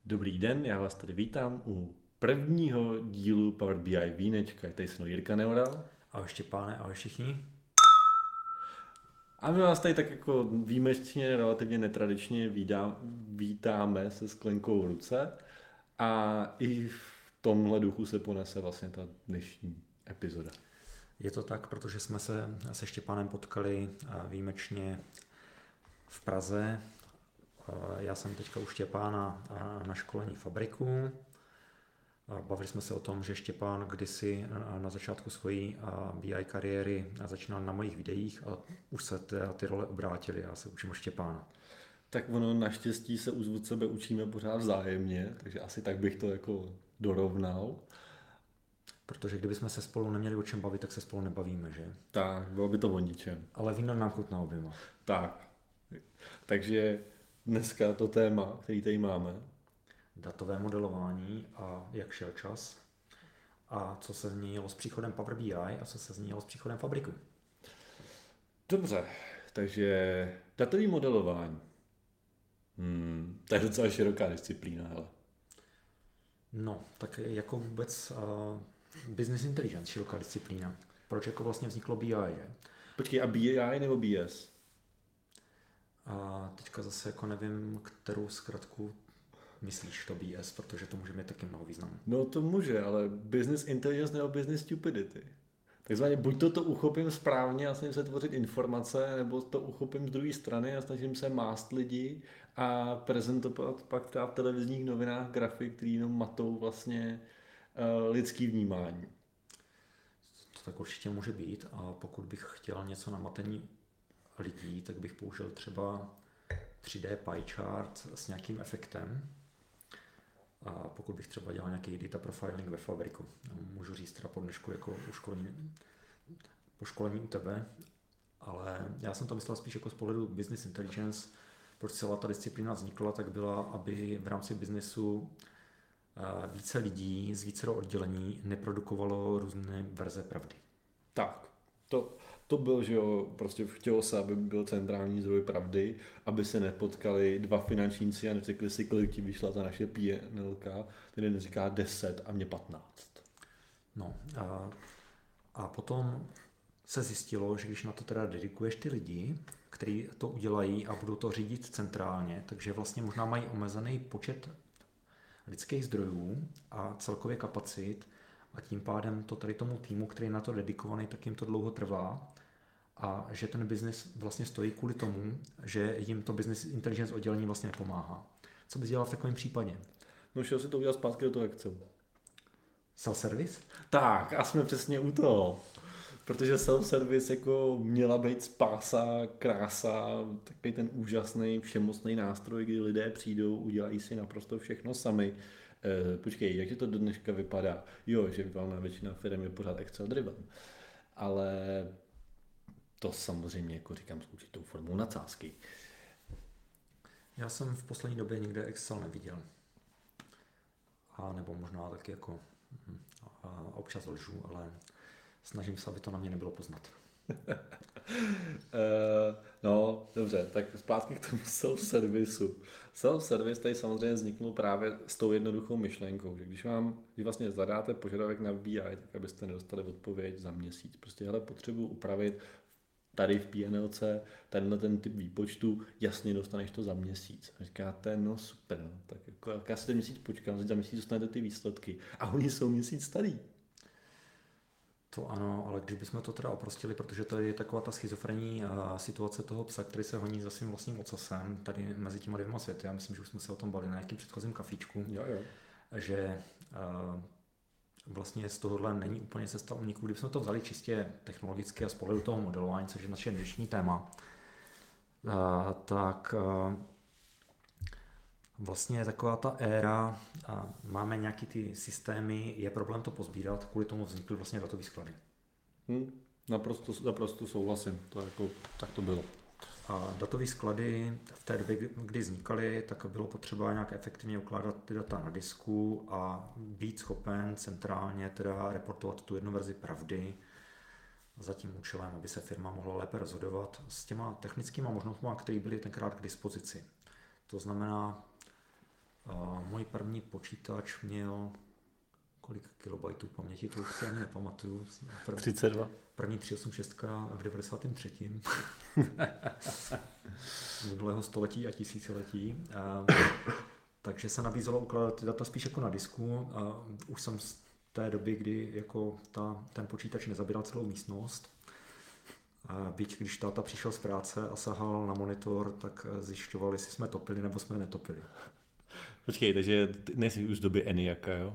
Dobrý den, já vás tady vítám u prvního dílu Power BI Vínečka. Tady se mnou Jirka Neural. Ahoj Štěpáne, ahoj všichni. A my vás tady tak jako výjimečně, relativně netradičně vítáme se sklenkou v ruce. A i v tomhle duchu se ponese vlastně ta dnešní epizoda. Je to tak, protože jsme se Štěpánem potkali výjimečně v Praze. Já jsem teďka u Štěpána na školení Fabriku. Bavili jsme se o tom, že Štěpán kdysi na začátku svojí BI kariéry začínal na mojich videích a už se ty role obrátily. Já se učím od Štěpána. Tak ono naštěstí se od sebe učíme pořád vzájemně, takže asi tak bych to jako dorovnal. Protože kdybychom se spolu neměli o čem bavit, tak se spolu nebavíme, že? Tak, bylo by to o ničem. Ale víno nám chutná oběma. Tak, takže dneska to téma, který tady máme, Datové modelování a jak šel čas a co se změnilo s příchodem Power BI a co se změnilo s příchodem Fabriku. dobře, takže datový modelování. To je docela široká disciplína, hele. No, tak jako vůbec business intelligence, široká disciplína. Proč jako vlastně vzniklo BI, že? Počkej, a BI nebo BS? A teďka zase jako nevím, kterou zkratku myslíš to BS, protože to může mít taky mnoho významů. No to může, ale business intelligence nebo business stupidity. Takzvaně buď to uchopím správně a snažím se tvořit informace, nebo to uchopím z druhé strany a snažím se mást lidi a prezentovat pak třeba v televizních novinách grafy, který jenom matou vlastně lidský vnímání. To tak určitě může být a pokud bych chtěl něco na matení lidí, tak bych použil třeba 3D pie chart s nějakým efektem. A pokud bych třeba dělal nějaký data profiling ve Fabriku, můžu říct teda po dnešku jako po školení u tebe, ale já jsem to myslel spíš jako z pohledu business intelligence, proč celá ta disciplína vznikla, tak byla, aby v rámci biznesu více lidí z více oddělení neprodukovalo různé verze pravdy. Tak, to byl, že jo, prostě chtělo se, aby byl centrální zdroj pravdy, aby se nepotkali dva finančníci a neřekli si, kolik ti vyšla ta naše PNLka, ten jeden říká 10 a mě 15. No a potom se zjistilo, že když na to teda dedikuješ ty lidi, kteří to udělají a budou to řídit centrálně, takže vlastně možná mají omezený počet lidských zdrojů a celkově kapacit a tím pádem to tady tomu týmu, který je na to dedikovaný, tak jim to dlouho trvá a že ten biznis vlastně stojí kvůli tomu, že jim to business intelligence oddělení vlastně nepomáhá. Co bys dělal v takovém případě? No šel si to udělat zpátky do toho Excelu. Self-service? Tak, a jsme přesně u toho. Protože self-service jako měla být spása, krása, takový ten úžasný, všemocný nástroj, kdy lidé přijdou, udělají si naprosto všechno sami. Počkej, jak to do dneška vypadá? Jo, že valná většina firm je pořád Excel driven. Ale to samozřejmě, jako říkám, s určitou formou nadsázky. Já jsem v poslední době nikde Excel neviděl. A nebo možná taky jako občas lžu, ale snažím se, aby to na mě nebylo poznat. No, dobře, tak zpátky k tomu self-servisu. Self-service tady samozřejmě vzniknul právě s tou jednoduchou myšlenkou, že když vlastně zadáte požadavek na BI, tak abyste nedostali odpověď za měsíc. Prostě hele, potřebuji upravit tady v PNLce tenhle ten typ výpočtu, jasně dostaneš to za měsíc. A říkáte, no super, no, tak jako, já si ten měsíc počkám, za měsíc dostanete ty výsledky. A oni jsou měsíc starý. To ano, ale když bychom to teda oprostili, protože to je taková ta schizofrenní situace toho psa, který se honí za svým vlastním ocasem, tady mezi těma dvěma světy, já myslím, že už jsme se o tom bavili na nějakým předchozím kafíčku, Jo. že vlastně z tohohle není úplně cesta úniku. Kdybychom to vzali čistě technologicky a z pohledu toho modelování, což je naše dnešní téma, tak vlastně taková ta éra, máme nějaký ty systémy, je problém to pozbírat, kvůli tomu vznikly vlastně datové sklady. Naprosto souhlasím, to jako, tak to bylo. A datové sklady v té době, kdy vznikaly, tak bylo potřeba nějak efektivně ukládat ty data na disku a být schopen centrálně teda reportovat tu jednu verzi pravdy za tím účelem, aby se firma mohla lépe rozhodovat s těma technickými možnostmi, které byly tenkrát k dispozici. To znamená, Můj první počítač měl kolik kilobajtů paměti, to už si ani nepamatuju. 32. První 386 v 93. minulého století a tisíciletí. Takže se nabízelo ukládat ty data spíš jako na disku. Už jsem z té doby, kdy jako ten počítač nezabíral celou místnost. Byť když táta přišel z práce a sahal na monitor, tak zjišťovali, jestli jsme topili nebo jsme netopili. Počkej, takže nejsi už z doby ENIACa, jo?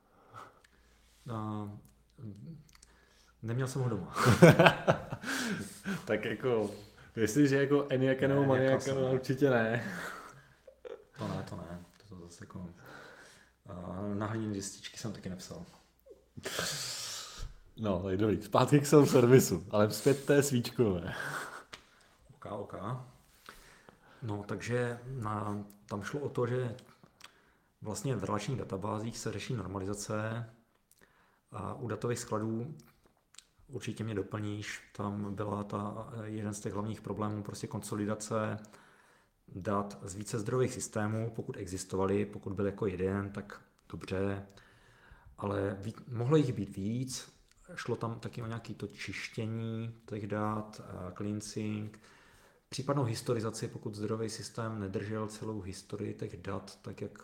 Neměl jsem ho doma. Tak jako, jestliže jako ENIACa nebo MANIACa, no určitě ne. To ne. To zase jako... Na hliněné destičky jsem taky nepsal. No, tak dobrý. Zpátky k svému servisu, ale zpět té svíčkové. OK. No, takže tam šlo o to, že vlastně v relačních databázích se řeší normalizace a u datových skladů určitě mě doplníš, tam byla jeden z těch hlavních problémů, prostě konsolidace dat z více zdrojových systémů, pokud existovaly, pokud byl jako jeden, tak dobře, ale mohlo jich být víc, šlo tam taky o nějaké to čištění těch dat, cleansing, případnou historizaci, pokud zdrojový systém nedržel celou historii těch dat, tak jak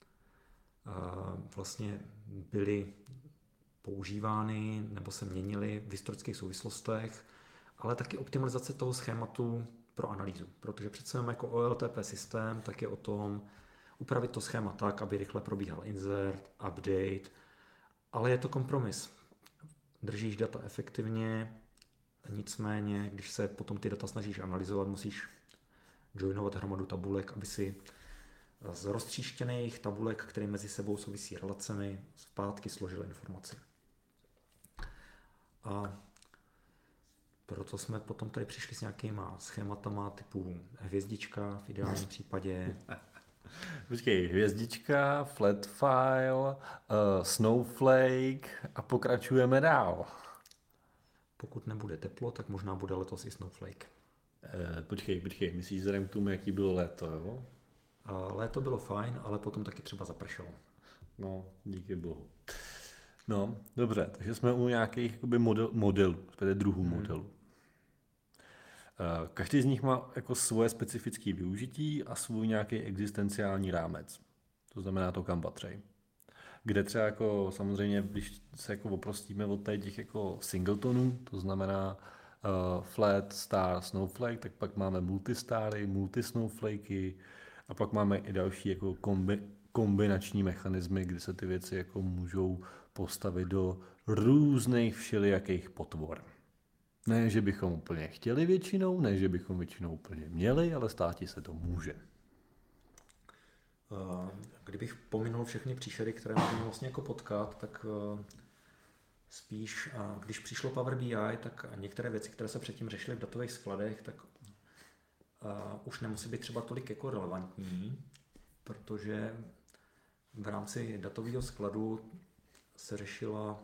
vlastně byly používány nebo se měnily v historických souvislostech, ale taky optimalizace toho schématu pro analýzu, protože přece jenom jako OLTP systém, tak je o tom upravit to schéma tak, aby rychle probíhal insert, update, ale je to kompromis. Držíš data efektivně, nicméně, když se potom ty data snažíš analyzovat, musíš joinovat hromadu tabulek, aby si z roztříštěných tabulek, které mezi sebou souvisí relacemi, zpátky složil informaci. A proto jsme potom tady přišli s nějakýma schématama typu hvězdička v ideálním případě. Počkej, hvězdička, flat file, snowflake a pokračujeme dál. Pokud nebude teplo, tak možná bude letos i snowflake. Počkej, myslíš vzhledem k tomu, jaký bylo léto, jo? Léto bylo fajn, ale potom taky třeba zapršelo. No, díky bohu. No, dobře, takže jsme u nějakých jakoby modelů, druhů modelů. Každý z nich má jako svoje specifické využití a svůj nějaký existenciální rámec. To znamená to, kam patří. Kde třeba jako samozřejmě, když se jako oprostíme od těch jako singletonů, to znamená flat, star, snowflake, tak pak máme multistary, multisnowflakey a pak máme i další jako kombinační mechanismy, kdy se ty věci jako můžou postavit do různých všelijakých potvor. Ne, že bychom úplně chtěli většinou, ne, že bychom většinou úplně měli, ale státi se to může. Kdybych pominul všechny příšery, které můžeme vlastně jako potkat, tak spíš, když přišlo Power BI, tak některé věci, které se předtím řešily v datových skladech, tak už nemusí být třeba tolik jako relevantní, protože v rámci datového skladu se řešila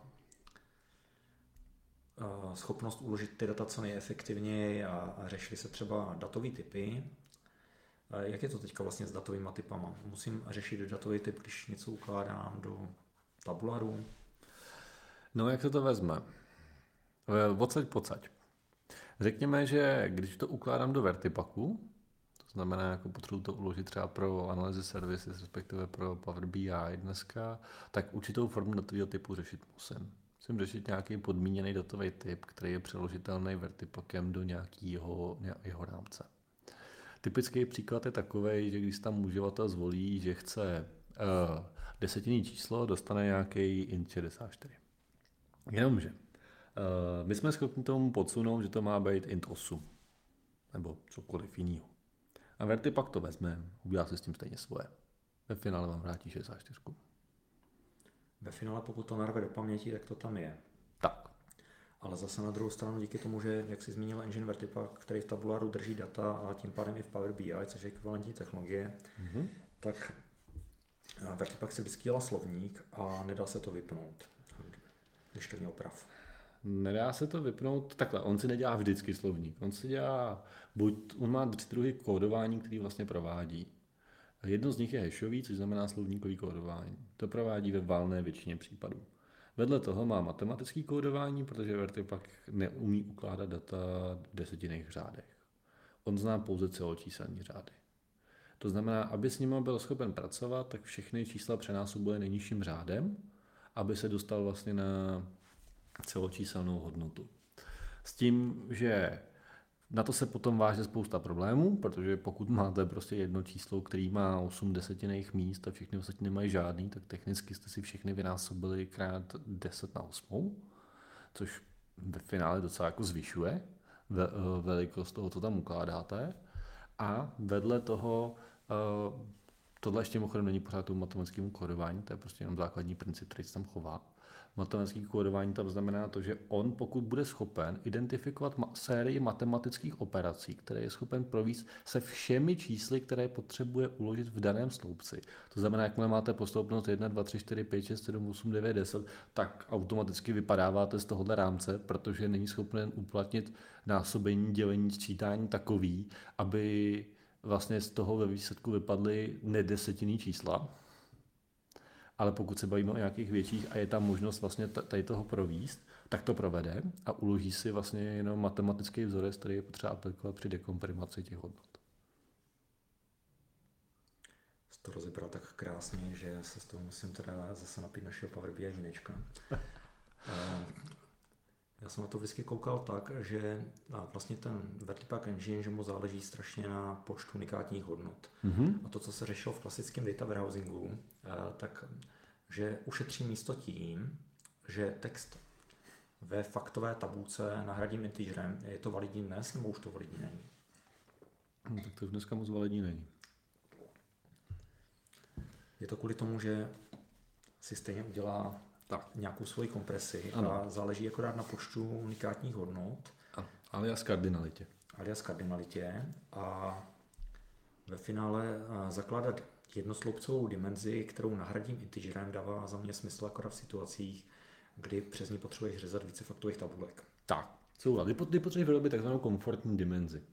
schopnost uložit ty data co nejefektivněji a řešily se třeba datové typy. Jak je to teďka vlastně s datovými typama? Musím řešit datový typ, když něco ukládám do tabularu? No, jak se to vezme? Odsaď pocať. Řekněme, že když to ukládám do Vertipaku, to znamená, jako potřebuji to uložit třeba pro analýzy services, respektive pro Power BI dneska, tak určitou formu datového typu řešit musím. Musím řešit nějaký podmíněný datový typ, který je přeložitelný Vertipakem do nějakého jeho rámce. Typický příklad je takový, že když tam uživatel zvolí, že chce desetinné číslo, dostane nějaký int 64. Jenomže my jsme schopni tomu podsunout, že to má být int 8 nebo cokoliv jiného. A Vertipak to vezme, udělá si s tím stejně svoje. Ve finále vám vrátí 64. Ve finále, pokud to narve do paměti, tak to tam je. Tak. Ale zase na druhou stranu díky tomu, že, jak jsi zmínil, engine Vertipak, který v tabuláru drží data a tím pádem i v Power BI, což je ekvivalentní technologie, tak Vertipak si vždycky dělá slovník a nedá se to vypnout, když to oprav. Nedá se to vypnout takhle, on si nedělá vždycky slovník, on si dělá, on má 3 druhy kódování, který vlastně provádí. Jedno z nich je hashový, což znamená slovníkový kódování. To provádí ve valné většině případů. Vedle toho má matematický kódování, protože VertiPack neumí ukládat data v desetinných řádech. On zná pouze celočíselní řády. To znamená, aby s nimi byl schopen pracovat, tak všechny čísla přenásobuje nejnižším řádem, aby se dostal vlastně na celočíselnou hodnotu. S tím, že na to se potom váže spousta problémů, protože pokud máte prostě jedno číslo, který má 8 desetinných míst a všechny ostatní nemají žádný, tak technicky jste si všechny vynásobili krát 10 na 8, což ve finále docela jako zvyšuje velikost toho, co tam ukládáte. A vedle toho, tohle ještě mimochodem není pořád tomu matematickému kódování, to je prostě jenom základní princip, který se tam chová. Matematické kódování tam znamená to, že on, pokud bude schopen identifikovat sérii matematických operací, které je schopen provést se všemi čísly, které potřebuje uložit v daném sloupci. To znamená, jakmile máte posloupnost 1, 2, 3, 4, 5, 6, 7, 8, 9, 10, tak automaticky vypadáváte z tohohle rámce, protože není schopen uplatnit násobení, dělení, sčítání takový, aby vlastně z toho ve výsledku vypadly nedesetinný čísla. Ale pokud se bavíme o nějakých větších a je tam možnost vlastně tady toho províst, tak to provede a uloží si vlastně jenom matematický vzorec, který je potřeba aplikovat při dekomprimaci těch hodnot. Jsi to rozebral tak krásně, že se z toho musím teda zase napít našeho Power BI vínečka. Já jsem na to vždycky koukal tak, že vlastně ten VertiPack Engine, že mu záleží strašně na počtu unikátních hodnot. Mm-hmm. A to, co se řešilo v klasickém data warehousingu, tak že ušetří místo tím, že text ve faktové tabulce nahradím integerem. Je to validní dnes, nebo už to validní není? No, tak to už dneska moc validní není. Je to kvůli tomu, že si stejně udělá nějakou svoji kompresi a záleží akorát na počtu unikátních hodnot. Alias kardinalitě. A ve finále zakládat jednosloupcovou dimenzi, kterou nahradím integerem, dává za mě smysl akorát v situacích, kdy přes ní potřebuješ řezat vícefaktových tabulek. Tak, ty potřebuješ vyrobit takzvanou komfortní dimenzi.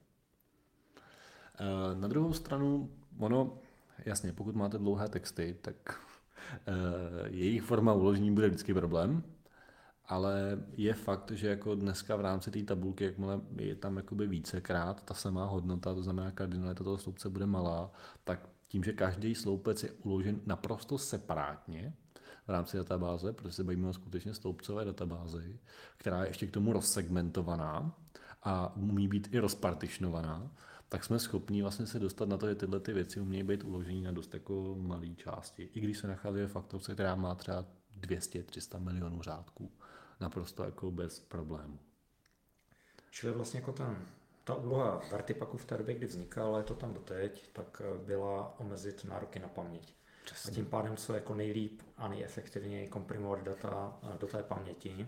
Na druhou stranu, jasně, pokud máte dlouhé texty, tak jejich forma uložení bude vždycky problém, ale je fakt, že jako dneska v rámci té tabulky, jakmile je tam jakoby vícekrát ta samá hodnota, to znamená kardinalita toho sloupce bude malá, tak tím, že každý sloupec je uložen naprosto separátně v rámci databáze, protože se bavíme o skutečně sloupcové databázi, která je ještě k tomu rozsegmentovaná a umí být i rozpartitionovaná, tak jsme schopni vlastně se dostat na to, že tyhle ty věci umějí být uložený na dost jako malé části. I když se nachází ve faktovce, která má třeba 200-300 milionů řádků. Naprosto jako bez problémů. Čili vlastně jako ta úloha VertiPacku v té době, kdy vznikala, ale je to tam doteď, tak byla omezit nároky na paměť. Přesně. A tím pádem co jako nejlíp a nejefektivněji komprimovat data do té paměti.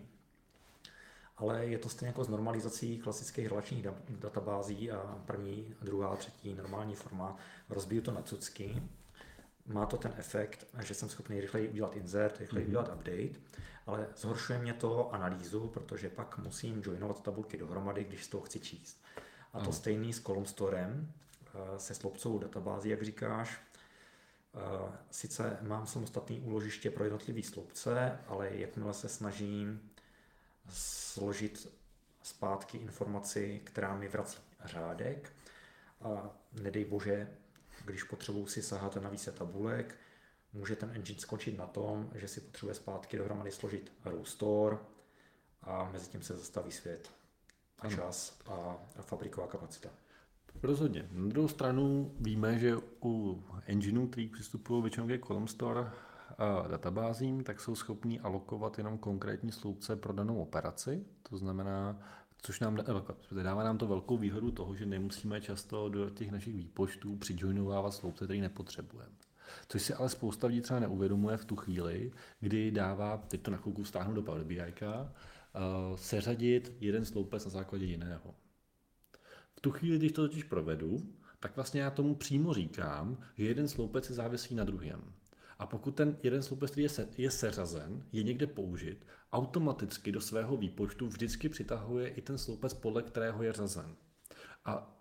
Ale je to stejně jako s normalizací klasických relačních databází a první, druhá, třetí normální forma. Rozbiju to na cucky. Má to ten efekt, že jsem schopný rychleji udělat insert, rychleji udělat update, ale zhoršuje mě to analýzu, protože pak musím joinovat tabulky dohromady, když z toho chci číst. A to stejný s column storem, se sloupcovou databází, jak říkáš. Sice mám samostatné úložiště pro jednotlivé sloupce, ale jakmile se snažím složit zpátky informaci, která mi vrací řádek, a nedej bože, když potřebuji si sahat na více tabulek, může ten engine skončit na tom, že si potřebuje zpátky dohromady složit row store a mezi tím se zastaví svět a čas a fabriková kapacita. Rozhodně. Na druhou stranu víme, že u engineů, který přistupují většinou ke column store a databázím, tak jsou schopní alokovat jenom konkrétní sloupce pro danou operaci. To znamená, což nám dává nám to velkou výhodu toho, že nemusíme často do těch našich výpočtů přijoinovávat sloupce, který nepotřebujeme. Což si ale spousta lidí třeba neuvědomuje v tu chvíli, kdy dává, teď to na chvilku vztáhnu do Power BI, seřadit jeden sloupec na základě jiného. V tu chvíli, když to totiž provedu, tak vlastně já tomu přímo říkám, že jeden sloupec je závislý na druhém. A pokud ten jeden sloupec, který je seřazen, je někde použit, automaticky do svého výpočtu vždycky přitahuje i ten sloupec, podle kterého je řazen. A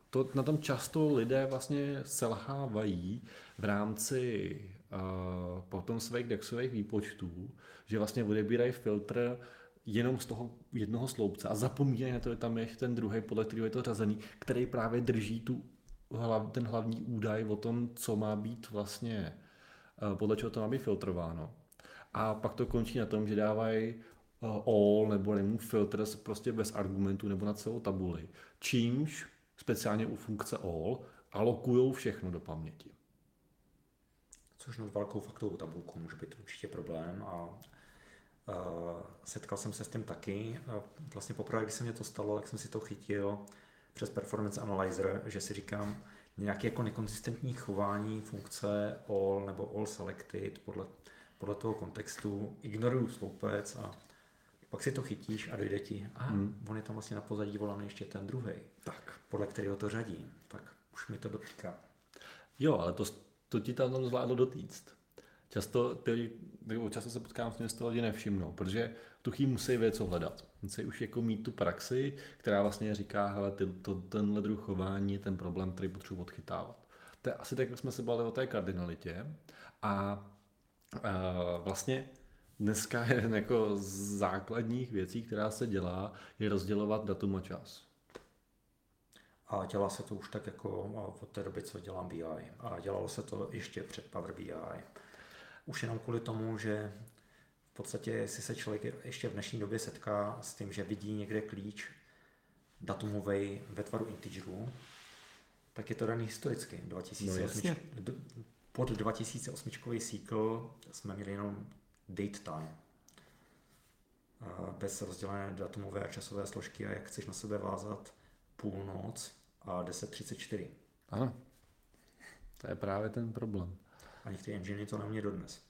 na tom často lidé vlastně selhávají v rámci potom svých DEXových výpočtů, že vlastně odebírají filtr jenom z toho jednoho sloupce a zapomínají na to, že tam je ten druhý, podle kterého je to řazený, který právě drží ten hlavní údaj o tom, co má být vlastně, podle čeho to má být filtrováno. A pak to končí na tom, že dávají all nebo remove filters prostě bez argumentů nebo na celou tabuli. Čímž speciálně u funkce all alokujou všechno do paměti. Což nad velkou faktovou tabulku může být určitě problém a setkal jsem se s tím taky. Vlastně poprvé, když se mě to stalo, tak jsem si to chytil přes Performance Analyzer, že si říkám, nějaké jako nekonzistentní chování funkce all nebo all selected podle toho kontextu, ignoruju sloupec a pak si to chytíš a dojde ti, on je tam vlastně na pozadí volaný ještě ten druhý, Tak. podle kterého to řadí, tak už mi to dotýká. Jo, ale to ti tam zvládlo dotýct. Často se potkám s tím, že to lidi nevšimnou, protože tu chvíli musí vědět, co hledat. Musí už jako mít tu praxi, která vlastně říká, hele, tenhle druh chování je ten problém, který potřebuji odchytávat. To je asi tak, jak jsme se bavili o té kardinalitě a vlastně dneska je jako z základních věcí, která se dělá, je rozdělovat datum a čas. A dělá se to už tak jako od té doby, co dělám BI. A dělalo se to ještě před Power BI. Už jenom kvůli tomu, že v podstatě, jestli se člověk ještě v dnešní době setká s tím, že vidí někde klíč datumový ve tvaru integeru, tak je to daný historicky. 2008, pod 2008 SQL jsme měli jenom date time. Bez rozdělené datumové a časové složky a jak chceš na sebe vázat půlnoc a 10:34. Ano, to je právě ten problém. A některé enginy to nemějí dodnes.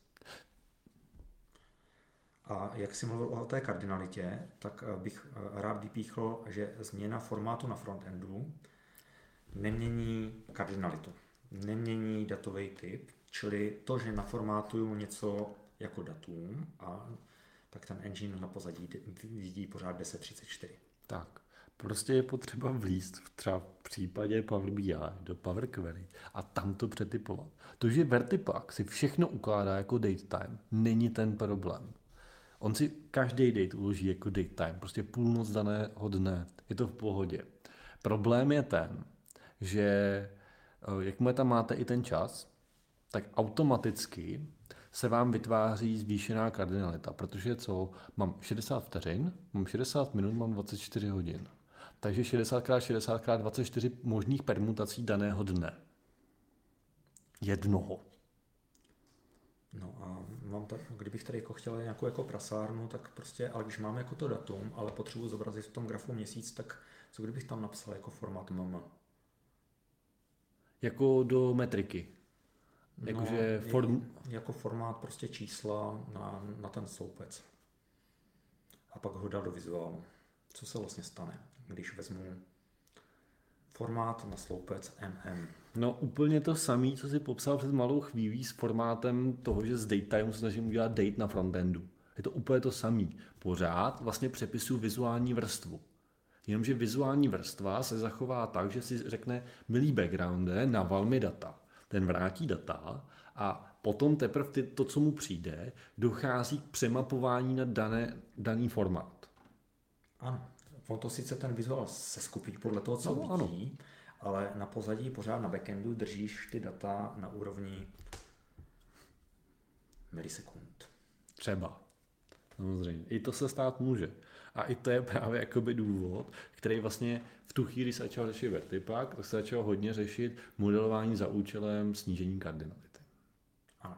A jak jsi mluvil o té kardinalitě, tak bych rád vypíchl, že změna formátu na frontendu nemění kardinalitu, nemění datový typ, čili to, že naformátuju něco jako datum, tak ten engine na pozadí vidí pořád 10:34. Tak, prostě je potřeba vlízt třeba v případě Power BI do Power Query a tam to přetypovat. To, že Vertipak si všechno ukládá jako datetime, není ten problém. On si každý date uloží jako datetime, prostě půlnoc daného dne, je to v pohodě. Problém je ten, že jakmile tam máte i ten čas, tak automaticky se vám vytváří zvýšená kardinalita, protože co? Mám 60 vteřin, mám 60 minut, mám 24 hodin. Takže 60x60x24 možných permutací daného dne. Jednoho. No a kdybych tady jako chtěl nějakou jako prasárnu, tak prostě, ale když máme jako to datum, ale potřebuji zobrazit v tom grafu měsíc, tak co kdybych tam napsal jako formát MM? Jako do metriky. Jakože jako formát prostě čísla na ten sloupec. A pak ho dal do vizuálu. Co se vlastně stane, když vezmu formát na sloupec MM? No úplně to samé, co si popsal před malou chvílí s formátem toho, že z datetime se snažím udělat date na frontendu. Je to úplně to samé. Pořád vlastně přepisuju vizuální vrstvu. Jenomže vizuální vrstva se zachová tak, že si řekne, milý backgrounde, naval mi data. Ten vrátí data a potom teprve to, co mu přijde, dochází k přemapování na daný formát. Ano, on to sice ten vizuál se skupí podle toho, co vidí, ano. Ale na pozadí pořád na backendu držíš ty data na úrovni milisekund. Třeba. Samozřejmě. I to se stát může. A i to je právě jakoby důvod, který vlastně v tu chvíli se začal řešit Vertipak, tak se začalo hodně řešit modelování za účelem snížení kardinality. Ano.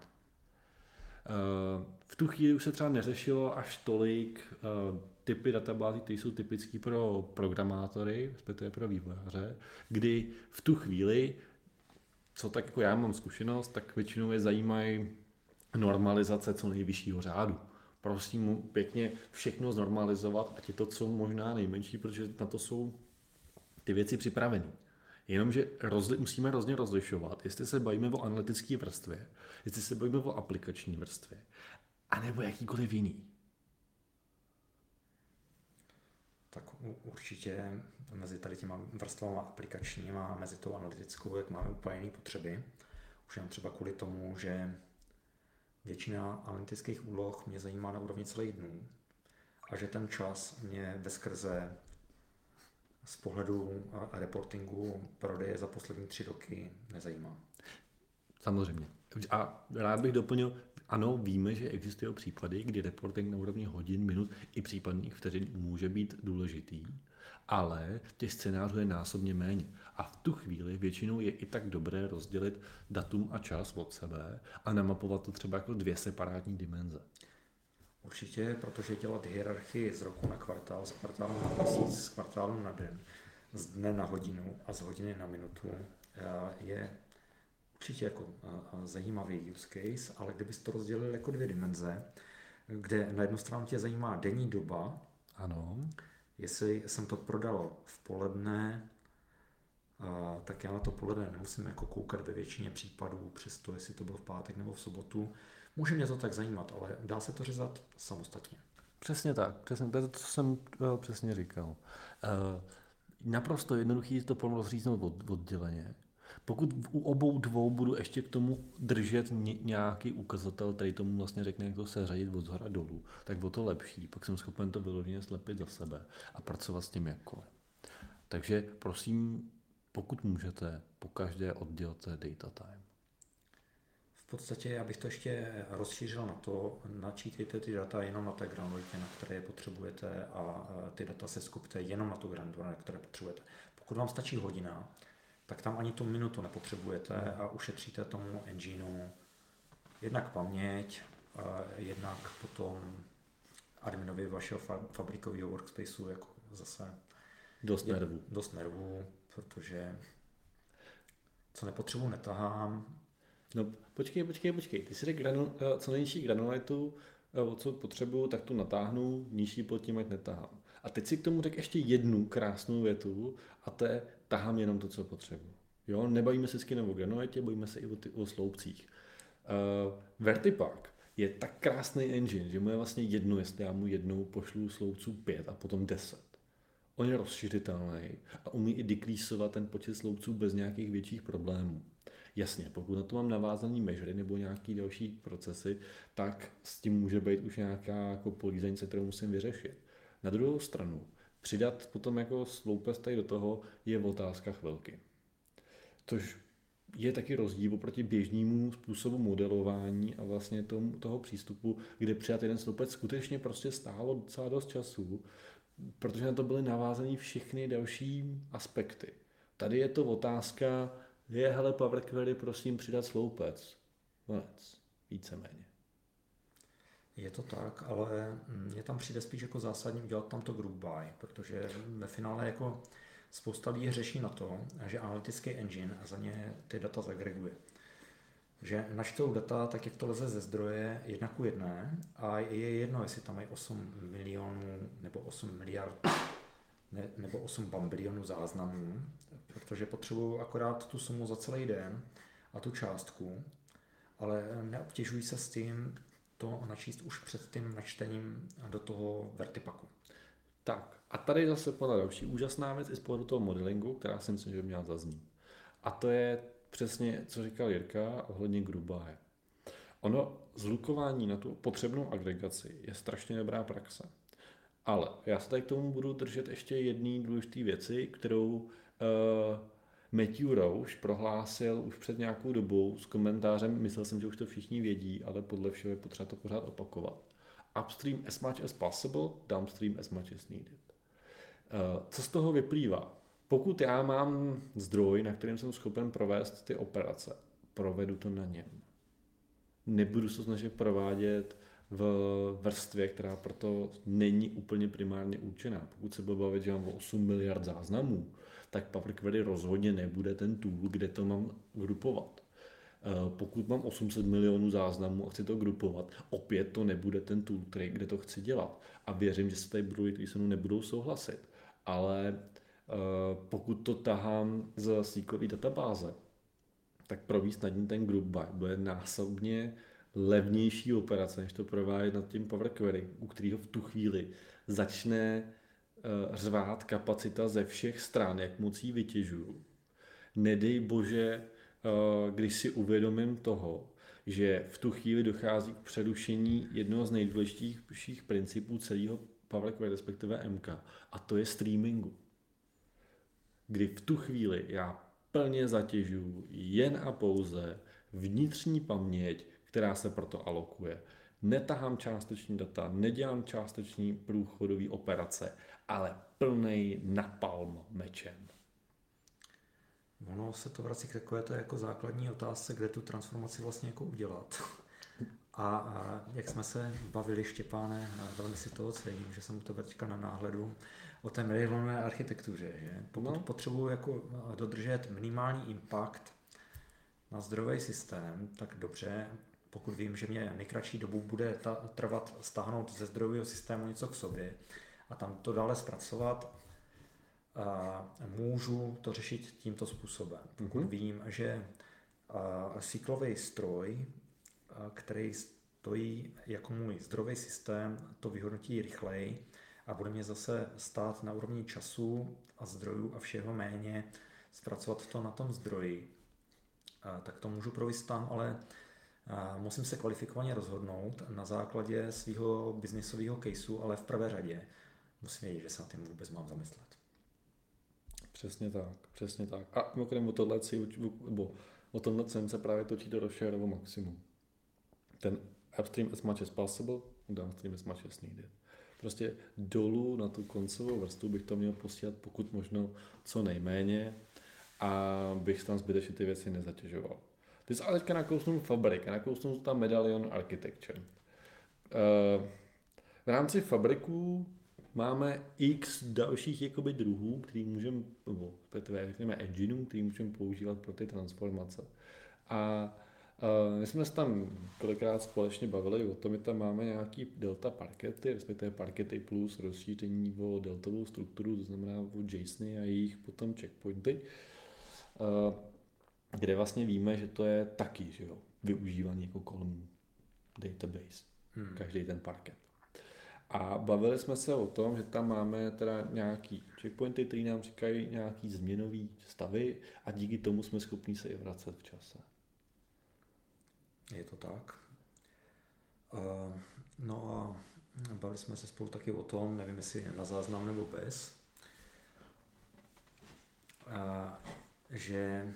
V tu chvíli už se třeba neřešilo až tolik typy databází, které jsou typické pro programátory, respektive pro vývojáře, kdy v tu chvíli, co tak jako já mám zkušenost, tak většinou je zajímají normalizace co nejvyššího řádu. Prosím mu pěkně všechno znormalizovat, ať je to co možná nejmenší, protože na to jsou ty věci připraveny. Jenomže musíme hrozně rozlišovat, jestli se bavíme o analytické vrstvě, jestli se bavíme o aplikační vrstvě, anebo jakýkoliv jiný. Tak určitě mezi tady těma vrstvama aplikačníma a mezi tou analytickou, jak máme úplně jiné potřeby. Už jen třeba kvůli tomu, že většina analytických úloh mě zajímá na úrovni celých dnů a že ten čas mě veskrze z pohledu reportingu prodeje za poslední 3 roky nezajímá. Samozřejmě. A rád bych doplnil, ano, víme, že existují případy, kdy reporting na úrovni hodin, minut i případných vteřin může být důležitý, ale těch scénářů je násobně méně. A v tu chvíli většinou je i tak dobré rozdělit datum a čas od sebe a namapovat to třeba jako 2 separátní dimenze. Určitě, protože dělat hierarchii z roku na kvartál, z kvartálu na měsíc, z kvartálu na den, z dne na hodinu a z hodiny na minutu je určitě jako zajímavý use case, ale kdybyste to rozdělili jako 2 dimenze, kde na jednu stranu tě zajímá denní doba, ano. Jestli jsem to prodal v poledne, tak já na to poledne nemusím jako koukat ve většině případů, přesto jestli to bylo v pátek nebo v sobotu. Může mě to tak zajímat, ale dá se to řezat samostatně. Přesně tak, přesně, to je to, co jsem přesně říkal. Naprosto jednoduchý je to rozříznout odděleně. Pokud u obou dvou budu ještě k tomu držet nějaký ukazatel, který tomu vlastně řekne, jak to seřadit od zhora dolů, tak o to lepší. Pak jsem schopen to vyloženě slepit za sebe a pracovat s tím jakkoliv. Takže prosím, pokud můžete, pokaždé oddělte data time. V podstatě já bych to ještě rozšířil na to, načítejte ty data jenom na té granulitě, na které je potřebujete a ty data se skupte jenom na tu granulitě, na které potřebujete. Pokud vám stačí hodina, tak tam ani tu minutu nepotřebujete a ušetříte tomu engineu jednak paměť, jednak potom adminovi vašeho fabrikového workspaceu jako zase dost nervů, protože co nepotřebuji, netahám. No počkej, ty si řekl co nejnižší granulitu, co potřebuju, tak tu natáhnu, nižší pod tím, ať netahám. A teď si k tomu řekl ještě jednu krásnou větu a to je tahám jenom to, co potřebuji. Jo, nebavíme se vždycky o granulitě, bavíme se i o sloupcích. Vertipark je tak krásný engine, že mu je vlastně jedno, jestli já mu jednou pošlu sloupců 5 a potom 10. On je rozšířitelný a umí i dekreasovat ten počet sloupců bez nějakých větších problémů. Jasně, pokud na to mám navázaný measury nebo nějaký další procesy, tak s tím může být už nějaká jako polízenice, kterou musím vyřešit. Na druhou stranu, přidat potom jako sloupec tady do toho je otázka chvilky. Což je taky rozdíl oproti běžnému způsobu modelování a vlastně toho přístupu, kde přidat jeden sloupec skutečně prostě stálo docela dost času, protože na to byly navázané všechny další aspekty. Tady je to otázka, hele Power Query, prosím přidat sloupec. Konec. Víceméně. Je to tak, ale mně tam přijde spíš jako zásadní udělat tam to group by, protože ve finále jako spousta lidí řeší na to, že analytický engine za ně ty data zagreguje. Že načtou data tak, jak to leze ze zdroje 1:1 a je jedno, jestli tam je 8 milionů nebo 8 miliard nebo 8 bambilionů záznamů, protože potřebují akorát tu sumu za celý den a tu částku, ale neobtěžují se s tím to načíst už před tím načtením do toho Vertipaku. Tak a tady zase podle další úžasná věc i z pohledu toho modelingu, která si myslím, že by měla zaznít. A to je přesně, co říkal Jirka ohledně group by. Ono zlukování na tu potřebnou agregaci je strašně dobrá praxe. Ale já se tady k tomu budu držet ještě jedné důležité věci, kterou Matthew Roush prohlásil už před nějakou dobou s komentářem, myslel jsem, že už to všichni vědí, ale podle všeho je potřeba to pořád opakovat. Upstream as much as possible, downstream as much as needed. Co z toho vyplývá? Pokud já mám zdroj, na kterém jsem schopen provést ty operace, provedu to na něm. Nebudu se snažit provádět v vrstvě, která proto není úplně primárně určená. Pokud se budu bavit, že mám 8 miliard záznamů, tak Power Query rozhodně nebude ten tool, kde to mám grupovat. Pokud mám 800 milionů záznamů a chci to grupovat, opět to nebude ten tool, kde to chci dělat. A věřím, že se tady budou, kteří se mnou nebudou souhlasit. Ale pokud to tahám z SQLové databáze, tak provést nad ním ten group by bude násobně levnější operace, než to provádět nad tím Power Query, u kterého v tu chvíli začne řvát kapacita ze všech stran, jak moc ji vytěžuju. Nedej bože, když si uvědomím toho, že v tu chvíli dochází k přerušení jednoho z nejdůležitějších principů celého PowerQuest, respektive MK, a to je streamingu. Kdy v tu chvíli já plně zatěžuju jen a pouze vnitřní paměť, která se proto alokuje. Netahám částeční data, nedělám částeční průchodové operace, ale plnej napalm mečem. Ono se to vrací k takové té jako základní otázce, kde tu transformaci vlastně jako udělat. A jak jsme se bavili, Štěpáne, velmi si toho cením, že jsem u tebe teďka na náhledu o té medalionové architektuře. Že? Pokud potřebuji jako dodržet minimální impact na zdrojový systém, tak dobře, pokud vím, že mě nejkratší dobu bude trvat stáhnout ze zdrojového systému něco k sobě a tam to dále zpracovat, můžu to řešit tímto způsobem. Pokud vím, že cyklový stroj, který stojí jako můj zdrojový systém, to vyhodnotí rychleji a bude mě zase stát na úrovni času a zdrojů a všeho méně zpracovat to na tom zdroji, tak to můžu provést tam, ale musím se kvalifikovaně rozhodnout na základě svého biznisového caseu, ale v prvé řadě musím vědět, že se na tím vůbec mám zamyslet. Přesně tak, přesně tak. A mimochodem o tomhle se právě točí to Rosherovo maximum. Ten upstream as much as possible, downstream as much as needed. Prostě dolů na tu koncovou vrstvu bych to měl posílat pokud možno co nejméně a bych tam zbytečně ty věci nezatěžoval. Ty jsi ale teďka nakousnul Fabric a nakousnul tam Medallion Architecture. V rámci Fabriců máme x dalších jakoby druhů, který můžeme, nebo řekněme engineů, který můžeme používat pro ty transformace. A my jsme se tam kolikrát společně bavili o tom, že tam máme nějaký delta parkety, respektive parkety plus rozšíření o deltovou strukturu, to znamená o JSONy a jejich potom checkpointy, kde vlastně víme, že to je taky, že jo, využívaný jako column database, každý ten parket. A bavili jsme se o tom, že tam máme teda nějaký checkpointy, které nám říkají nějaký změnový stavy a díky tomu jsme schopni se i vracet v čase. Je to tak. No a bavili jsme se spolu taky o tom, nevím jestli na záznam nebo bez, že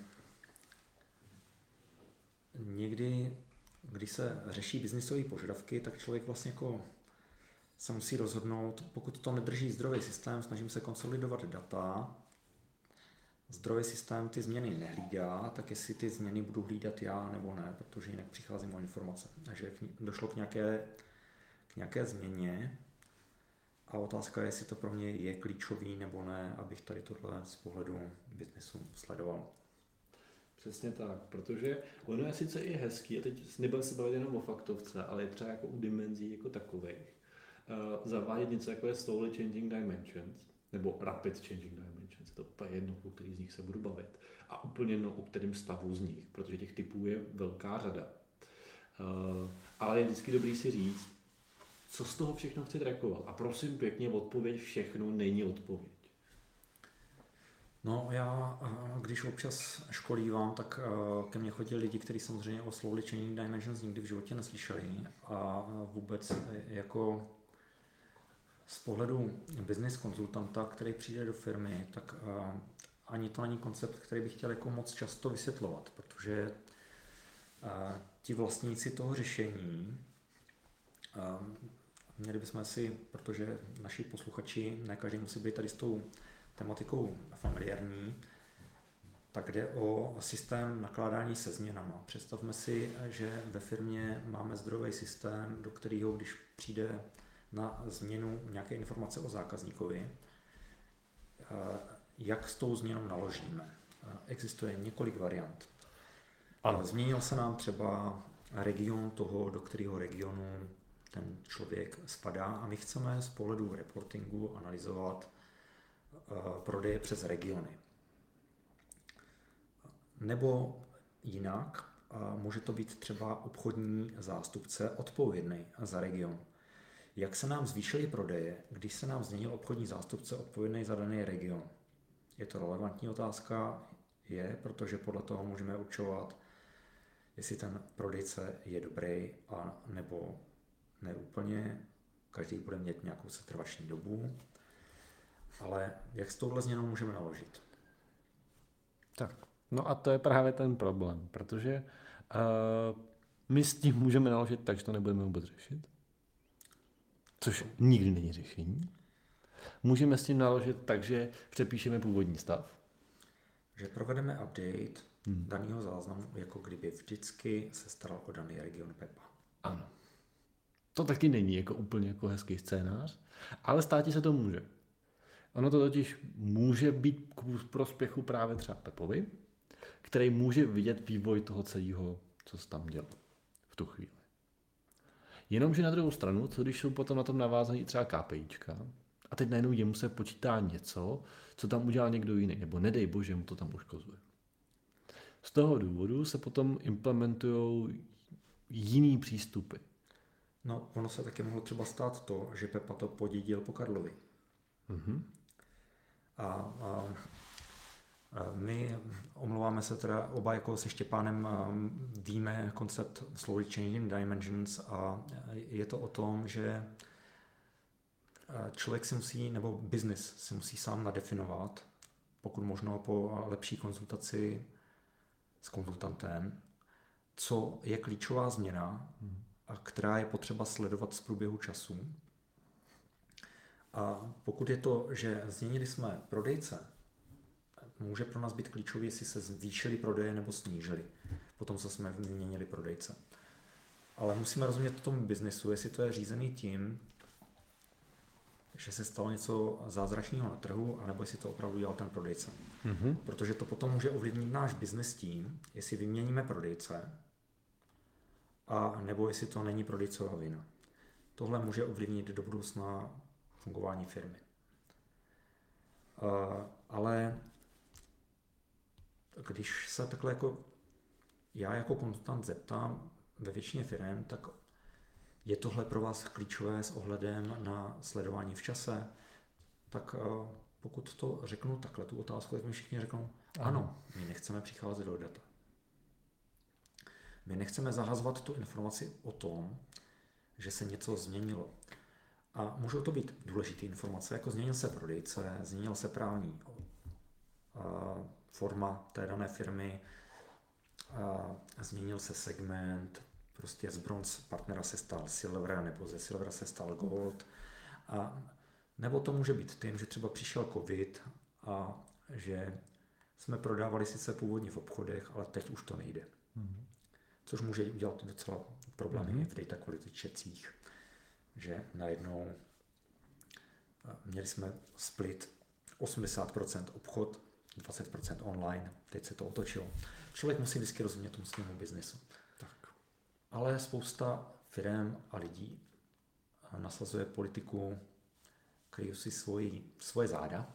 někdy, když se řeší biznisové požadavky, tak člověk vlastně jako se musí rozhodnout, pokud to nedrží zdrojový systém, snažím se konsolidovat data, zdrojový systém ty změny nehlídá, tak jestli ty změny budu hlídat já nebo ne, protože jinak přicházím o informace. Takže došlo k nějaké změně a otázka je, jestli to pro mě je klíčový nebo ne, abych tady tohle z pohledu biznesu sledoval. Přesně tak, protože ono je sice i hezký, a teď nebudu se bavit jenom o faktovce, ale je třeba jako u dimenzí jako takových. Zavádět něco jako je slowly changing dimensions, nebo rapid changing dimensions, to je úplně jedno, o který z nich se budu bavit. A úplně jedno, o kterém stavu z nich, protože těch typů je velká řada. Ale je vždycky dobrý si říct, co z toho všechno chci trackovat. A prosím pěkně, odpověď všechno není odpověď. No já, když občas školívám, tak ke mně chodí lidi, kteří samozřejmě o slowly changing dimensions nikdy v životě neslyšeli a vůbec jako z pohledu business konzultanta, který přijde do firmy, tak ani to není koncept, který bych chtěl jako moc často vysvětlovat, protože ti vlastníci toho řešení, měli bychom si, protože naši posluchači, ne každý musí být tady s tou tematikou familiární, tak jde o systém nakládání se změnama. Představme si, že ve firmě máme zdrojový systém, do kterého, když přijde na změnu nějaké informace o zákazníkovi, jak s tou změnou naložíme. Existuje několik variant. Ano. Změnil se nám třeba region toho, do kterého regionu ten člověk spadá a my chceme z pohledu reportingu analyzovat prodeje přes regiony. Nebo jinak, může to být třeba obchodní zástupce odpovědný za region. Jak se nám zvýšily prodeje, když se nám změnil obchodní zástupce odpovědný za daný region? Je to relevantní otázka? Je, protože podle toho můžeme určovat, jestli ten prodejce je dobrý a nebo ne úplně. Každý bude mít nějakou setrvační dobu. Ale jak s touhle změnou můžeme naložit? Tak, no a to je právě ten problém, protože my s tím můžeme naložit tak, že to nebudeme vůbec řešit, což nikdy není řešení. Můžeme s tím naložit tak, že přepíšeme původní stav. Že provedeme update daného záznamu, jako kdyby vždycky se staral o daný region Pepa. Ano. To taky není jako úplně jako hezký scénář, ale státě se to může. Ono to totiž může být k prospěchu právě třeba Pepovi, který může vidět vývoj toho celého, co se tam dělo v tu chvíli. Jenomže na druhou stranu, co když jsou potom na tom navázaný třeba KPIčka a teď najednou jemu se počítá něco, co tam udělal někdo jiný, nebo nedej bože, mu to tam uškozuje. Z toho důvodu se potom implementují jiný přístupy. No, ono se taky mohlo třeba stát to, že Pepa to podědil po Karlovi. Mm-hmm. A my, omlouváme se teda oba jako se Štěpánem, víme koncept Slowly Changing Dimensions a je to o tom, že člověk si musí, nebo business si musí sám nadefinovat, pokud možno po lepší konzultaci s konzultantem, co je klíčová změna, a která je potřeba sledovat z průběhu času. A pokud je to, že změnili jsme prodejce, může pro nás být klíčový, jestli se zvýšily prodeje nebo snížily. Potom co jsme vyměnili prodejce. Ale musíme rozumět tomu biznesu, jestli to je řízený tím, že se stalo něco zázračného na trhu, anebo jestli to opravdu dělal ten prodejce. Mm-hmm. Protože to potom může ovlivnit náš biznes tím, jestli vyměníme prodejce, a nebo jestli to není prodejcová vina. Tohle může ovlivnit do budoucna fungování firmy. Ale když se takhle jako já jako konzultant zeptám ve většině firm, tak je tohle pro vás klíčové s ohledem na sledování v čase? Tak pokud to řeknu takhle, tu otázku, tak mi všichni řeknou, ano, my nechceme přicházet do data. My nechceme zahazovat tu informaci o tom, že se něco změnilo. A můžou to být důležité informace, jako změnil se prodejce, změnil se právní forma té dané firmy, změnil se segment, prostě z bronze partnera se stal silver, nebo ze silvera se stal gold. A nebo to může být tím, že třeba přišel covid a že jsme prodávali sice původně v obchodech, ale teď už to nejde. Což může udělat docela problémy v data quality checkích. Že najednou měli jsme split 80% obchod, 20% online, teď se to otočilo. Člověk musí vždycky rozumět tomu svému biznesu. Tak. Ale spousta firem a lidí nasazuje politiku, kryjí si svoje záda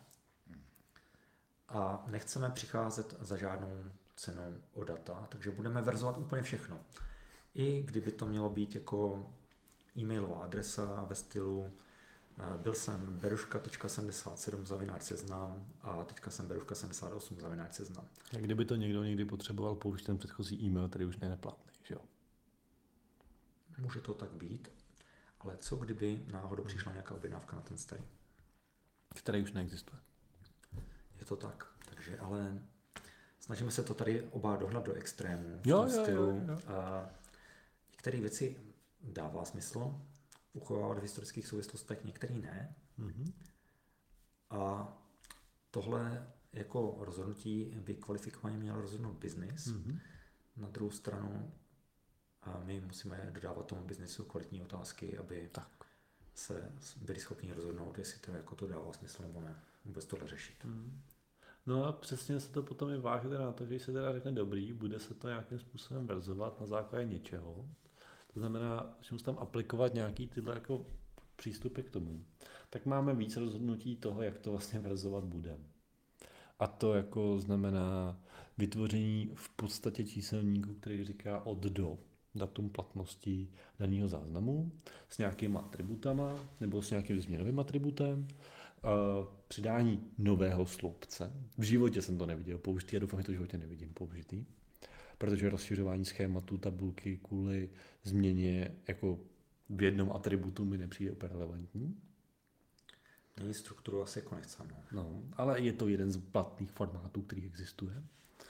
a nechceme přicházet za žádnou cenou o data, takže budeme verzovat úplně všechno. I kdyby to mělo být jako e-mailová adresa ve stylu byl jsem beruška.77 a teďka jsem beruška78 A kdyby to někdo někdy potřeboval použít ten předchozí e-mail, který už není neplatný, že jo? Může to tak být, ale co kdyby náhodou přišla nějaká objednávka na ten starý? Který už neexistuje. Je to tak, takže ale snažíme se to tady oba dohnat do extrému. Jo. Některé věci dává smysl uchovávat v historických souvislostech, některé ne. Mm-hmm. A tohle jako rozhodnutí by kvalifikovaně měl rozhodnout biznis. Mm-hmm. Na druhou stranu my musíme dodávat tomu biznisu kvalitní otázky, aby se byli schopni rozhodnout, jestli to jako to dává smysl nebo ne. Vůbec tohle řešit. Mm-hmm. No a přesně se to potom i váží na to, že se teda řekne dobrý, bude se to nějakým způsobem verzovat na základě něčeho. To znamená, že musím tam aplikovat nějaký tyhle jako přístupy k tomu. Tak máme víc rozhodnutí toho, jak to vlastně verzovat bude. A to jako znamená vytvoření v podstatě číselníku, který říká od do. datum platnosti daného záznamu s nějakýma atributama nebo s nějakým změnovým atributem, přidání nového sloupce. V životě jsem to neviděl použitý a doufám, že to v životě nevidím použitý, protože rozšiřování schématu tabulky kvůli změně jako v jednom atributu mi nepřijde úplně relevantní. Není strukturu asi jako nechcem. No, ale je to jeden z platných formátů, který existuje.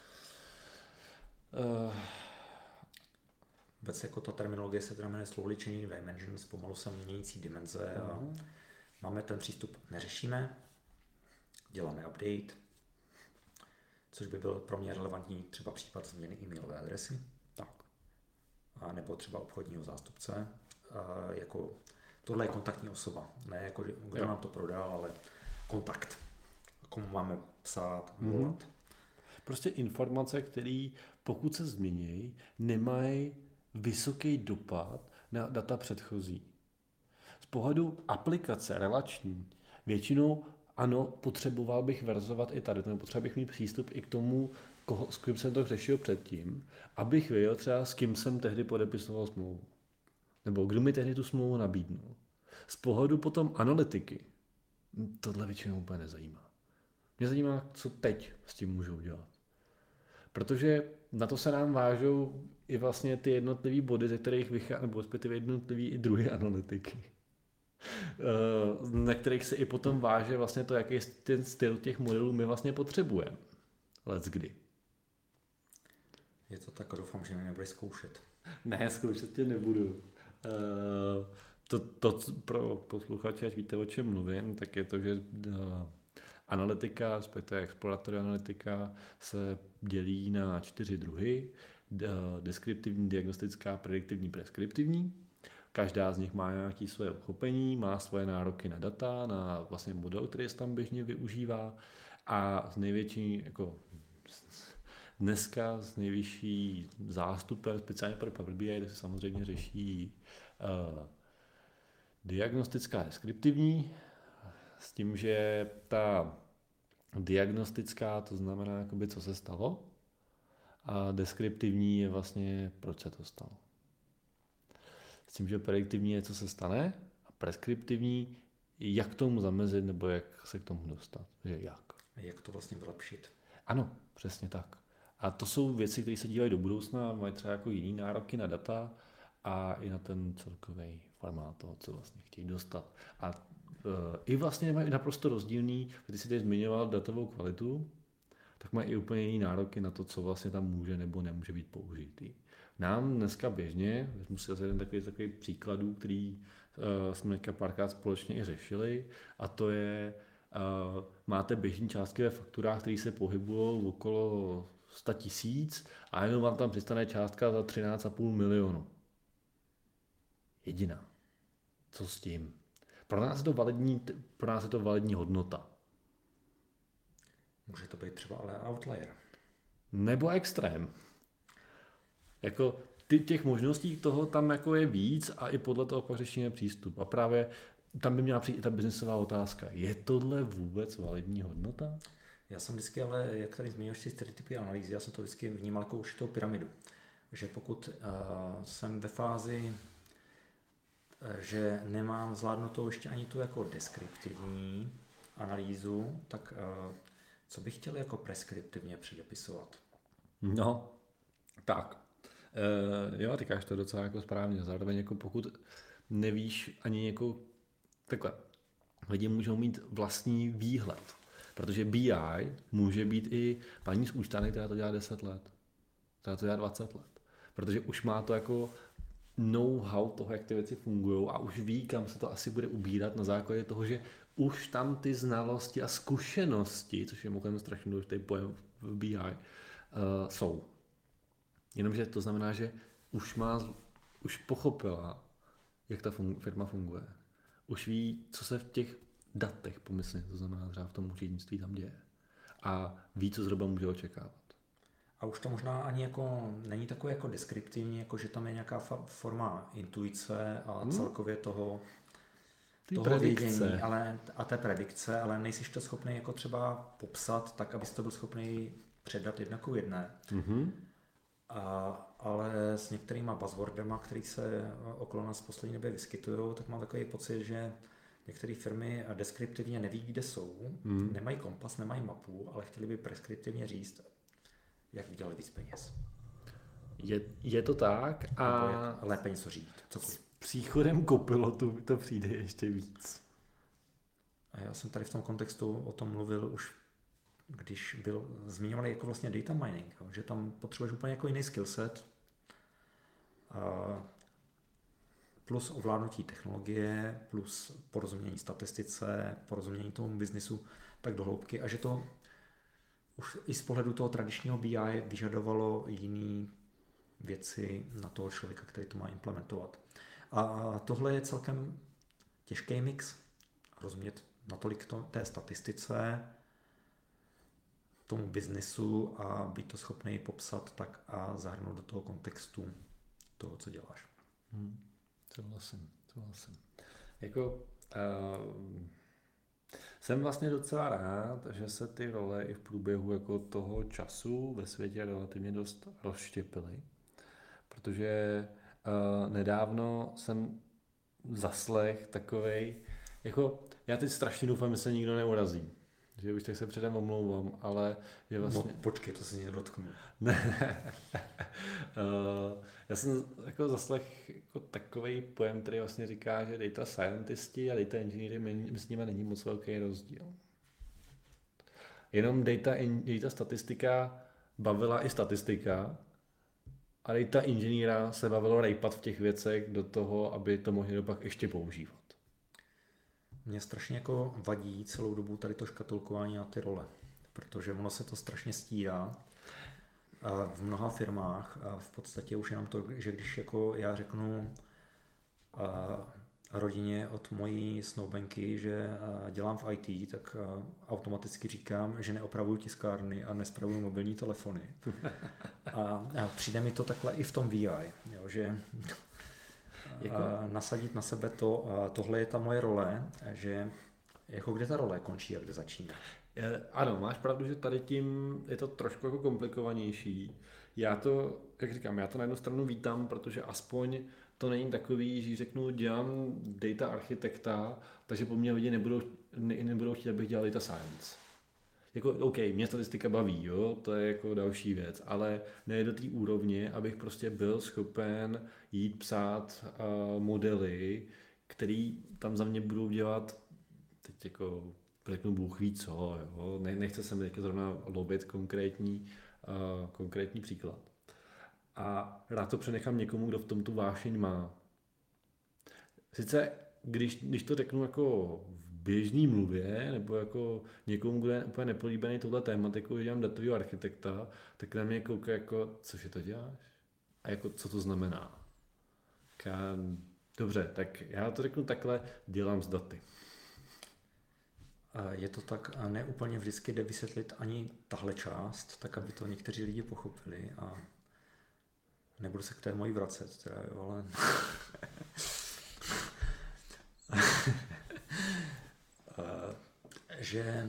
Vůbec jako ta terminologie se teda jmenuje slowly changing dimensions, pomalu se měnící dimenze a máme ten přístup, neřešíme, děláme update, což by byl pro mě relevantní třeba případ změny e-mailové adresy, Tak. a nebo třeba obchodního zástupce. Jako, tohle je kontaktní osoba, ne jako kdo nám to prodal, ale kontakt, komu máme psát, volat. Prostě informace, které pokud se změní, nemají vysoký dopad na data předchozí. Z pohledu aplikace relační, většinou ano, potřeboval bych verzovat i tady, potřeboval bych mít přístup i k tomu, s kým jsem to řešil předtím, abych věděl třeba, s kým jsem tehdy podepisoval smlouvu. Nebo kdo mi tehdy tu smlouvu nabídnul. Z pohledu potom analytiky, tohle většinou úplně nezajímá. Mě zajímá, co teď s tím můžou dělat. Protože na to se nám vážou i vlastně ty jednotlivý body, ze kterých vychází, nebo respektive jednotlivý i druhy analytiky. Na kterých se i potom váže vlastně to, jaký ten styl těch modelů my vlastně potřebujeme. Leckdy. Je to tak, doufám, že mě nebudeš zkoušet. Ne, zkoušet tě nebudu. To pro posluchače, ať víte, o čem mluvím, tak je to, že analytika, respektive exploratory analytika, se dělí na 4 druhy. Deskriptivní, diagnostická, prediktivní, preskriptivní. Každá z nich má nějaké své uchopení, má svoje nároky na data, na vlastně model, který se tam běžně využívá. A z největší, jako dneska s nejvyšší zástupem, speciálně pro Power BI, kde se samozřejmě řeší diagnostická a deskriptivní, s tím, že ta diagnostická, to znamená, jakoby, co se stalo, a deskriptivní je vlastně, proč se to stalo. S tím, že prediktivní je, co se stane, a preskriptivní, jak tomu zamezit, nebo jak se k tomu dostat. Že jak. A jak to vlastně vylepšit. Ano, přesně tak. A to jsou věci, které se dívají do budoucna a mají třeba jako jiný nároky na data a i na ten celkový formát toho, co vlastně chtějí dostat. A i vlastně mají naprosto rozdílný, když jsi tady zmiňoval datovou kvalitu, tak mají i úplně jiný nároky na to, co vlastně tam může nebo nemůže být použitý. Nám dneska běžně, vezmu si jeden takový příkladů, který jsme párkrát společně i řešili, a to je, máte běžní částky ve fakturách, které se pohybují okolo 100 000 a jenom vám tam přistane částka za 13,5 milionu. Jediná. Co s tím? Pro nás je to validní hodnota. Může to být třeba ale outlier. Nebo extrém. Jako těch možností toho tam jako je víc a i podle toho pak řešíme přístup. A právě tam by měla přijít i ta biznesová otázka. Je tohle vůbec validní hodnota? Já jsem vždycky, ale jak tady zmínil ty stereotypy analýzy, já jsem to vždycky vnímal jako určitou pyramidu. Že pokud jsem ve fázi, že nemám zvládnutou ještě ani tu jako deskriptivní analýzu, tak co bych chtěl jako preskriptivně předepisovat? No, tak. Jo, říkáš to docela jako správně. Zároveň jako pokud nevíš ani jako takhle, lidi můžou mít vlastní výhled. Protože BI může být i paní z účtárny, která to dělá 10 let. Která to dělá 20 let. Protože už má to jako know-how toho, jak ty věci fungují a už ví, kam se to asi bude ubírat na základě toho, že už tam ty znalosti a zkušenosti, což je mimochodem strašně důležitý pojem v BI, jsou. Jenomže to znamená, že už pochopila, jak ta firma funguje. Už ví, co se v těch datech pomyslně, to znamená třeba v tom účetnictví tam děje. A ví, co zhruba může očekávat. A už to možná ani jako není takové jako deskriptivní, jako že tam je nějaká forma intuice a celkově toho vidění, a té predikce, ale nejsiš to schopný jako třeba popsat tak, abys to byl schopný předat 1:1. Ale s některýma buzzwordama, které se okolo nás v poslední době vyskytují, tak mám takový pocit, že některé firmy deskriptivně neví, kde jsou, nemají kompas, nemají mapu, ale chtěli by preskriptivně říct, jak vydělali víc peněz. Je to tak a nebo jak lépe něco říct. Cokoliv. S příchodem Copilotu to přijde ještě víc. A já jsem tady v tom kontextu o tom mluvil už, když byl zmiňovaný jako vlastně data mining, že tam potřebuješ úplně jako jiný skillset, plus ovládnutí technologie, plus porozumění statistice, porozumění tomu biznisu tak do hloubky a že to už i z pohledu toho tradičního BI vyžadovalo jiné věci na toho člověka, který to má implementovat. A tohle je celkem těžký mix, rozumět natolik té statistice, tomu biznesu a být to schopný popsat tak a zahrnout do toho kontextu toho, co děláš. Souhlasím. Jako, jsem vlastně docela rád, že se ty role i v průběhu jako toho času ve světě relativně dost rozštěpily, protože nedávno jsem zaslech takovej, jako já teď strašně doufám, že se nikdo neurazí. Že už tak se předem omlouvám, ale je vlastně... No, počkej, to se někdo dotknu. Ne. Já jsem jako zaslech jako takový pojem, který vlastně říká, že data scientisti a data engineeri, mezi nimi není moc velký rozdíl. Jenom data statistika bavila i statistika a data inženýra se bavilo rejpat v těch věcech do toho, aby to mohli pak ještě používat. Mě strašně jako vadí celou dobu tady to škatulkování na ty role, protože ono se to strašně stírá v mnoha firmách a v podstatě už jenom to, že když jako já řeknu rodině od mojí snoubenky, že dělám v IT, tak automaticky říkám, že neopravuju tiskárny a nespravuju mobilní telefony. A přijde mi to takhle i v tom VI, jo, že nasadit na sebe tohle je ta moje role, že jako kde ta role končí a kde začíná. Ano, máš pravdu, že tady tím je to trošku jako komplikovanější. Já to na jednu stranu vítám, protože aspoň to není takový, že řeknu, dělám data architekta, takže po mně lidi nebudou chtít, abych dělal data science. Jako, OK, mě statistika baví, jo, to je jako další věc, ale ne do té úrovně, abych prostě byl schopen jít psát modely, který tam za mě budou dělat, teď jako řeknu Bůh ví co, jo, nechce se mi teď zrovna lobit konkrétní příklad. A rád to přenechám někomu, kdo v tom tu vášeň má. Sice, když to řeknu jako v běžný mluvě, nebo jako někomu, kdo je úplně nepolíbený tohle tématikou, že dělám datového architekta, tak na mě kouká jako, cože to děláš? A jako, co to znamená? Dobře, tak já to řeknu takhle, dělám s daty. Je to tak a ne úplně vždycky jde vysvětlit ani tahle část, tak aby to někteří lidi pochopili a nebudu se k té mojí vracet, teda, jo, ale... že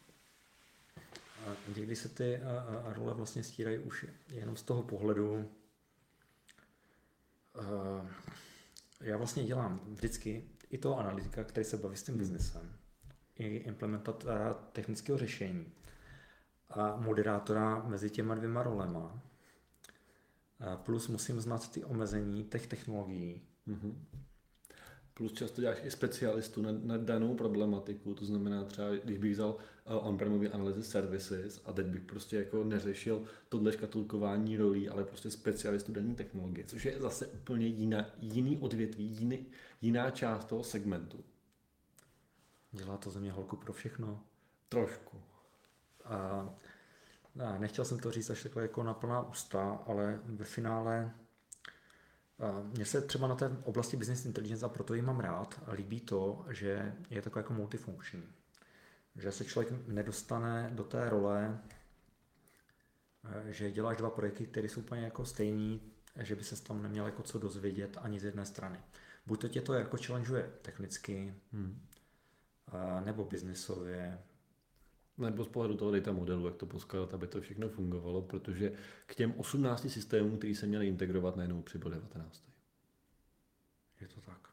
někdy se ty role vlastně stírají už jenom z toho pohledu. Já vlastně dělám vždycky i toho analytika, který se baví s tím biznesem, i implementatora technického řešení a moderátora mezi těma dvěma rolema. Plus musím znát ty omezení těch technologií. Mm-hmm. Plus často děláš i specialistu na danou problematiku, to znamená třeba, když bych vzal on-premový analysis services a teď bych prostě jako neřešil tohle škatulkování rolí, ale prostě specialistu dané technologie, což je zase úplně jiný odvětví, jiná část toho segmentu. Dělá to ze mě holku pro všechno? Trošku. Nechtěl jsem to říct až takhle jako na plná ústa, ale ve finále mně se třeba na té oblasti business intelligence, a proto ji mám rád, líbí to, že je takový jako multifunkční. Že se člověk nedostane do té role, že děláš dva projekty, které jsou úplně jako stejný, že by se tam neměl jako co dozvědět ani z jedné strany. Buď to tě to jako challengeuje technicky, nebo biznisově, Nebo z pohledu toho data modelu, jak to poskládat, aby to všechno fungovalo, protože k těm 18 systémům, který se měli integrovat, najednou přibyl 19. Je to tak.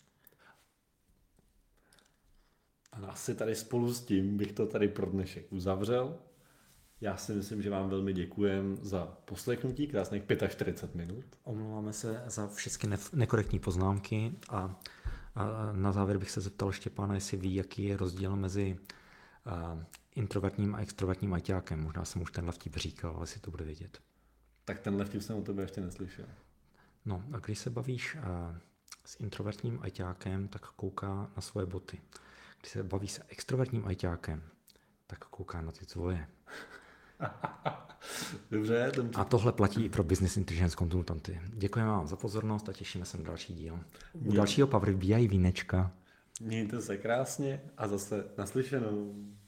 A asi tady spolu s tím bych to tady pro dnešek uzavřel. Já si myslím, že vám velmi děkujem za poslechnutí, krásných 45 minut. Omlouváme se za všechny nekorektní poznámky a na závěr bych se zeptal Štěpána, jestli ví, jaký je rozdíl mezi introvertním a extrovertním ajťákem. Možná jsem už tenhle vtip říkal, ale si to bude vědět. Tak tenhle vtip jsem o tebe ještě neslyšel. No a když se bavíš s introvertním ajťákem, tak kouká na svoje boty. Když se bavíš s extrovertním ajťákem, tak kouká na ty tvoje. Dobře. A tohle platí i pro Business Intelligence konzultanty. Děkujeme vám za pozornost a těšíme se na další díl. U dalšího Power BI vínečka. Mějte se krásně a zase naslyšenou.